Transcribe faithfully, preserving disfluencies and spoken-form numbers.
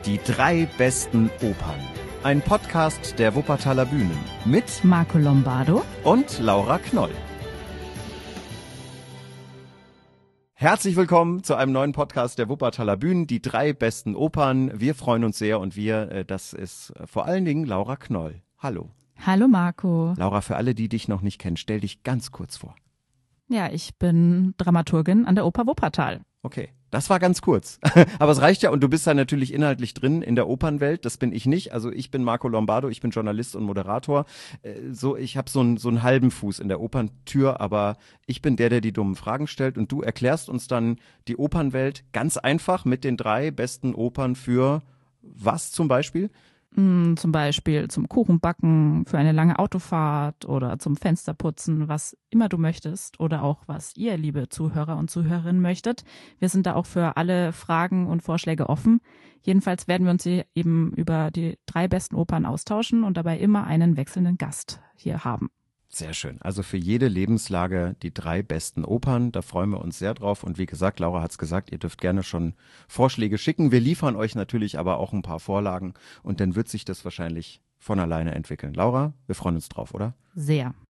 Die drei besten Opern. Ein Podcast der Wuppertaler Bühnen mit Marco Lombardo und Laura Knoll. Herzlich willkommen zu einem neuen Podcast der Wuppertaler Bühnen, die drei besten Opern. Wir freuen uns sehr und wir, das ist vor allen Dingen Laura Knoll. Hallo. Hallo Marco. Laura, für alle, die dich noch nicht kennen, stell dich ganz kurz vor. Ja, ich bin Dramaturgin an der Oper Wuppertal. Okay, das war ganz kurz. Aber es reicht ja und du bist da natürlich inhaltlich drin in der Opernwelt. Das bin ich nicht. Also ich bin Marco Lombardo, ich bin Journalist und Moderator. So, ich habe so einen so einen halben Fuß in der Operntür, aber ich bin der, der die dummen Fragen stellt und du erklärst uns dann die Opernwelt ganz einfach mit den drei besten Opern für was zum Beispiel? Mm, zum Beispiel zum Kuchenbacken, für eine lange Autofahrt oder zum Fensterputzen, was immer du möchtest oder auch was ihr, liebe Zuhörer und Zuhörerinnen, möchtet. Wir sind da auch für alle Fragen und Vorschläge offen. Jedenfalls werden wir uns hier eben über die drei besten Opern austauschen und dabei immer einen wechselnden Gast hier haben. Sehr schön. Also für jede Lebenslage die drei besten Opern. Da freuen wir uns sehr drauf. Und wie gesagt, Laura hat es gesagt, ihr dürft gerne schon Vorschläge schicken. Wir liefern euch natürlich aber auch ein paar Vorlagen und dann wird sich das wahrscheinlich von alleine entwickeln. Laura, wir freuen uns drauf, oder? Sehr.